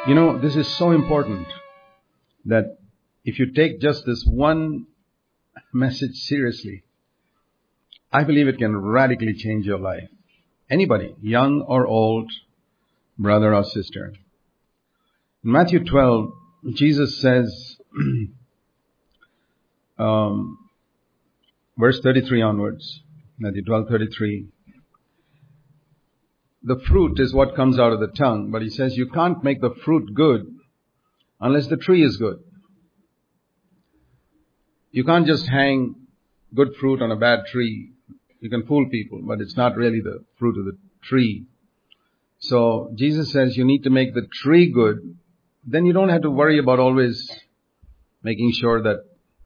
This is so important that if you take just this one message seriously, I believe it can radically change your life. Anybody, young or old, brother or sister. In Matthew 12, Jesus says, verse 33 onwards, Matthew 12:33, the fruit is what comes out of the tongue, but he says you can't make the fruit good unless the tree is good. You can't just hang good fruit on a bad tree. You can fool people, but it's not really the fruit of the tree. So Jesus says you need to make the tree good. Then you don't have to worry about always making sure that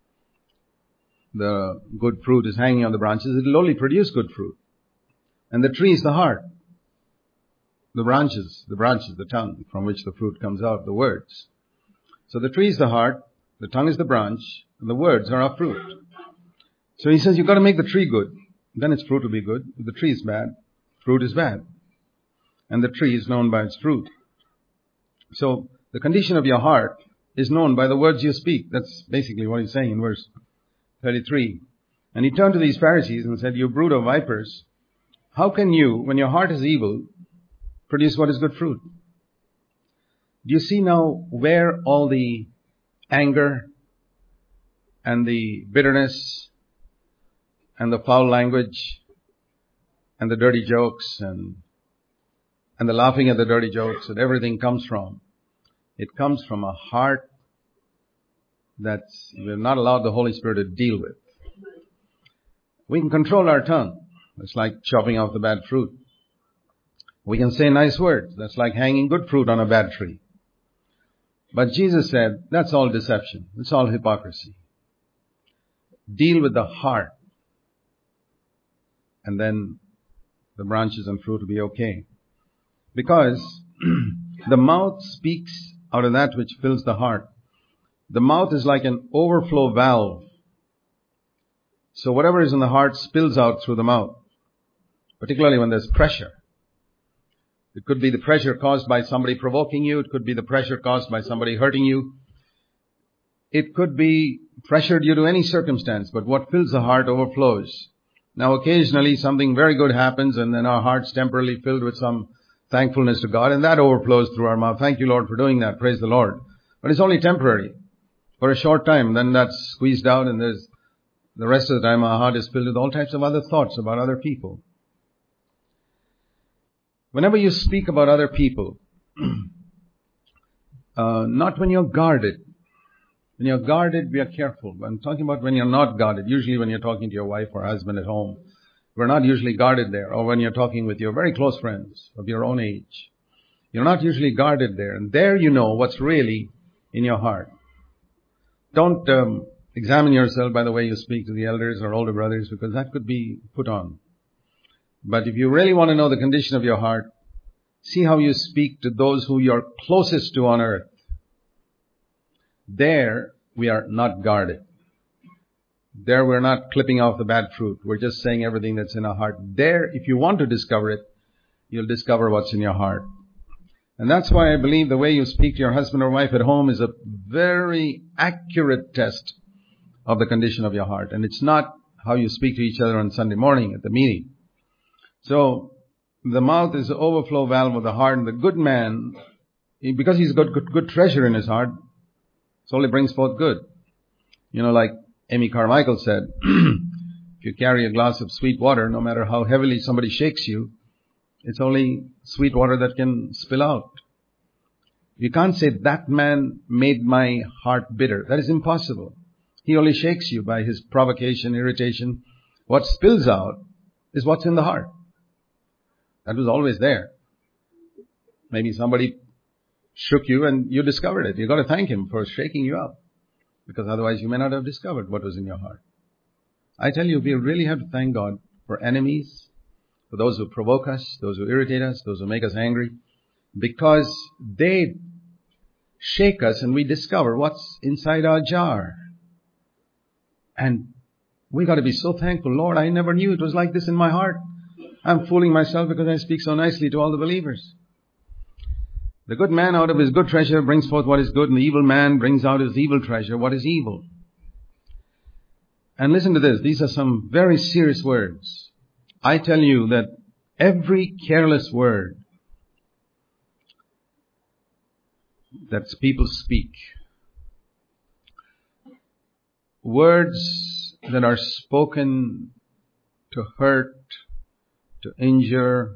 the good fruit is hanging on the branches. It will only produce good fruit. And the tree is the heart. The branches, the tongue from which the fruit comes out, the words. So the tree is the heart, the tongue is the branch, and the words are our fruit. So he says you've got to make the tree good. Then its fruit will be good. If the tree is bad, fruit is bad. And the tree is known by its fruit. So the condition of your heart is known by the words you speak. That's basically what he's saying in verse 33. And he turned to these Pharisees and said, you brood of vipers, how can you, when your heart is evil, produce what is good fruit? Do you see now where all the anger and the bitterness and the foul language and the dirty jokes and the laughing at the dirty jokes and everything comes from? It comes from a heart that we're not allowed the Holy Spirit to deal with. We can control our tongue. It's like chopping off the bad fruit. We can say nice words. That's like hanging good fruit on a bad tree. But Jesus said, that's all deception. It's all hypocrisy. Deal with the heart. And then the branches and fruit will be okay. Because the mouth speaks out of that which fills the heart. The mouth is like an overflow valve. So whatever is in the heart spills out through the mouth. Particularly when there's pressure. It could be the pressure caused by somebody provoking you. It could be the pressure caused by somebody hurting you. It could be pressure due to any circumstance, but what fills the heart overflows. Now occasionally something very good happens and then our heart's temporarily filled with some thankfulness to God and that overflows through our mouth. Thank you, Lord, for doing that. Praise the Lord. But it's only temporary. For a short time, then that's squeezed out and there's the rest of the time our heart is filled with all types of other thoughts about other people. Whenever you speak about other people, not when you're guarded. When you're guarded, be careful. I'm talking about when you're not guarded. Usually when you're talking to your wife or husband at home, we're not usually guarded there. Or when you're talking with your very close friends of your own age. You're not usually guarded there. And there you know what's really in your heart. Don't examine yourself by the way you speak to the elders or older brothers, because that could be put on. But if you really want to know the condition of your heart, see how you speak to those who you're closest to on earth. There, we are not guarded. There, we're not clipping off the bad fruit. We're just saying everything that's in our heart. There, if you want to discover it, you'll discover what's in your heart. And that's why I believe the way you speak to your husband or wife at home is a very accurate test of the condition of your heart. And it's not how you speak to each other on Sunday morning at the meeting. So, the mouth is the overflow valve of the heart, and the good man, because he's got good treasure in his heart, it only brings forth good. Like Amy Carmichael said, if you carry a glass of sweet water, no matter how heavily somebody shakes you, it's only sweet water that can spill out. You can't say, that man made my heart bitter. That is impossible. He only shakes you by his provocation, irritation. What spills out is what's in the heart. That was always there. Maybe somebody shook you and you discovered it. You've got to thank him for shaking you up. Because otherwise you may not have discovered what was in your heart. I tell you, we really have to thank God for enemies, for those who provoke us, those who irritate us, those who make us angry. Because they shake us and we discover what's inside our jar. And we got to be so thankful. Lord, I never knew it was like this in my heart. I'm fooling myself because I speak so nicely to all the believers. The good man out of his good treasure brings forth what is good, and the evil man brings out his evil treasure what is evil. And listen to this. These are some very serious words. I tell you that every careless word that people speak, words that are spoken to hurt, to injure,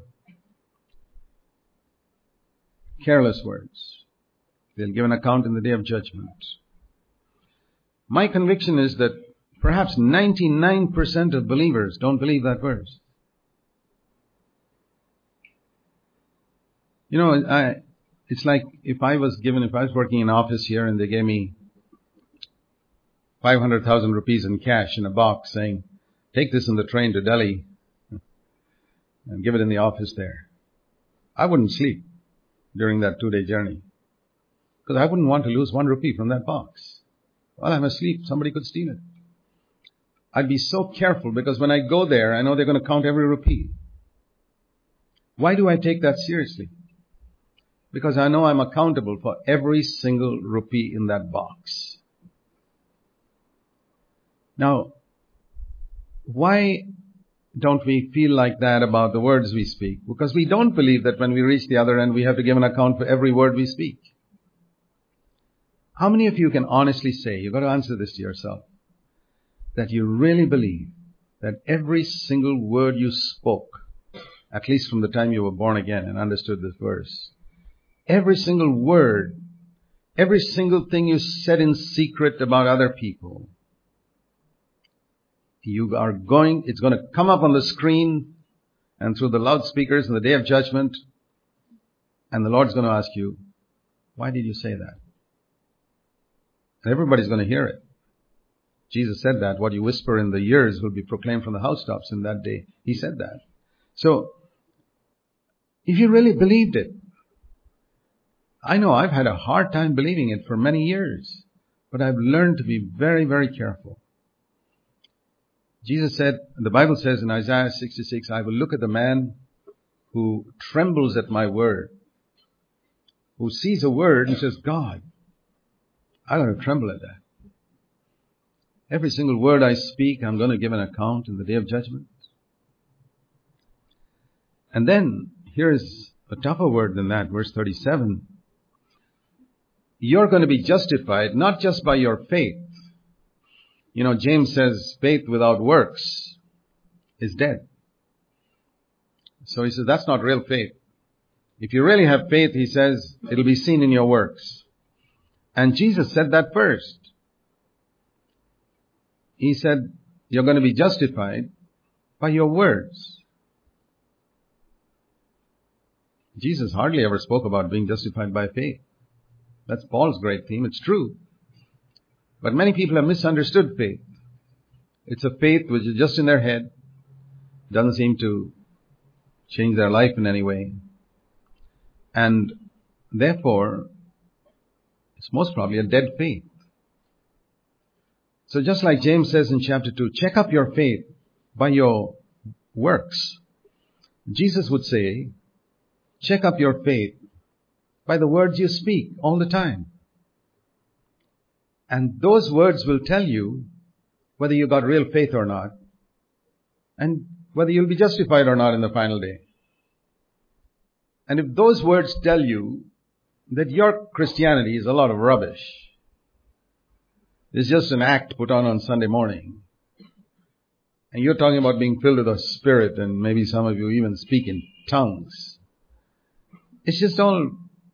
careless words, they'll give an account in the day of judgment. My conviction is that perhaps 99% of believers don't believe that verse. You know, it's like if I was working in an office here and they gave me 500,000 rupees in cash in a box saying, take this in the train to Delhi and give it in the office there. I wouldn't sleep during that 2-day journey because I wouldn't want to lose 1 rupee from that box. While I'm asleep, somebody could steal it. I'd be so careful because when I go there, I know they're going to count every rupee. Why do I take that seriously? Because I know I'm accountable for every single rupee in that box. Now, why don't we feel like that about the words we speak? Because we don't believe that when we reach the other end, we have to give an account for every word we speak. How many of you can honestly say, you've got to answer this to yourself, that you really believe that every single word you spoke, at least from the time you were born again and understood this verse, every single word, every single thing you said in secret about other people, it's going to come up on the screen and through the loudspeakers in the day of judgment, and the Lord's going to ask you, why did you say that? And everybody's going to hear it. Jesus said that what you whisper in the ears will be proclaimed from the housetops in that day. He said that. So, if you really believed it, I know I've had a hard time believing it for many years, but I've learned to be very, very careful. Jesus said, the Bible says in Isaiah 66, I will look at the man who trembles at my word, who sees a word and says, God, I'm going to tremble at that. Every single word I speak, I'm going to give an account in the day of judgment. And then, here's a tougher word than that, verse 37. You're going to be justified not just by your faith. You know, James says faith without works is dead. So he says that's not real faith. If you really have faith, he says, it'll be seen in your works. And Jesus said that first. He said, you're going to be justified by your words. Jesus hardly ever spoke about being justified by faith. That's Paul's great theme. It's true. But many people have misunderstood faith. It's a faith which is just in their head, doesn't seem to change their life in any way. And therefore, it's most probably a dead faith. So just like James says in chapter 2, check up your faith by your works. Jesus would say, check up your faith by the words you speak all the time. And those words will tell you whether you got real faith or not, and whether you'll be justified or not in the final day. And if those words tell you that your Christianity is a lot of rubbish, it's just an act put on Sunday morning, and you're talking about being filled with the Spirit, and maybe some of you even speak in tongues, it's just all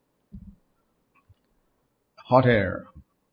hot air.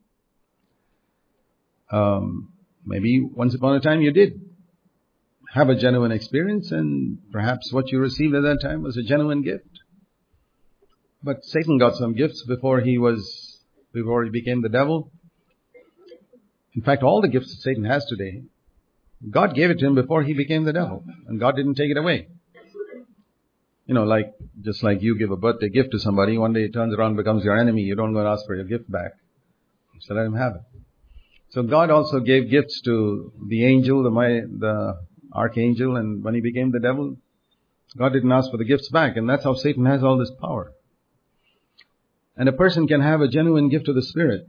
Maybe once upon a time you did have a genuine experience, and perhaps what you received at that time was a genuine gift. But Satan got some gifts before he became the devil. In fact, all the gifts that Satan has today, God gave it to him before he became the devil, and God didn't take it away. You know, just like you give a birthday gift to somebody, one day it turns around and becomes your enemy. You don't go and ask for your gift back. So let him have it. So God also gave gifts to the angel, the archangel, and when he became the devil, God didn't ask for the gifts back, and that's how Satan has all this power. And a person can have a genuine gift of the Spirit,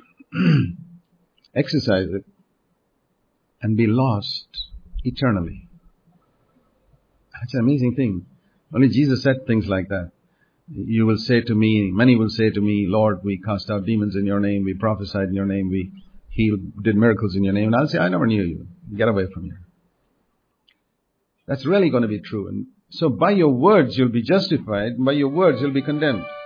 exercise it, and be lost eternally. That's an amazing thing. Only Jesus said things like that. You will say to me, many will say to me, Lord, we cast out demons in your name, we prophesied in your name, we healed, did miracles in your name. And I'll say, I never knew you. Get away from here. That's really going to be true. And so by your words you'll be justified, by your words you'll be condemned.